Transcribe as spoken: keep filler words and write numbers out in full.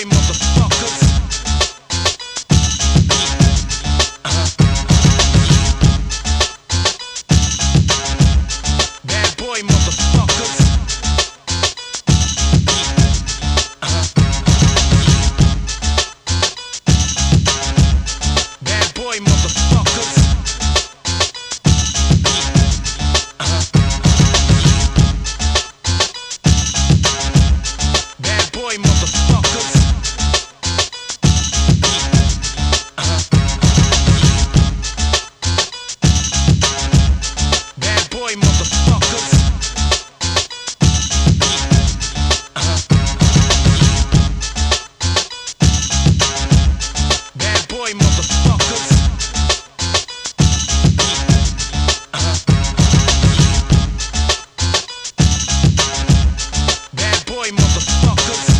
boy motherfuckers. Uh-huh. Bad boy motherfuckers. Uh-huh. Bad boy motherfuckers. Uh-huh. Bad boy motherfuckers. Uh-huh. Bad boy motherfuckers. Uh-huh. Bad boy motherfuckers. Uh-huh. Bad boy motherfuckers.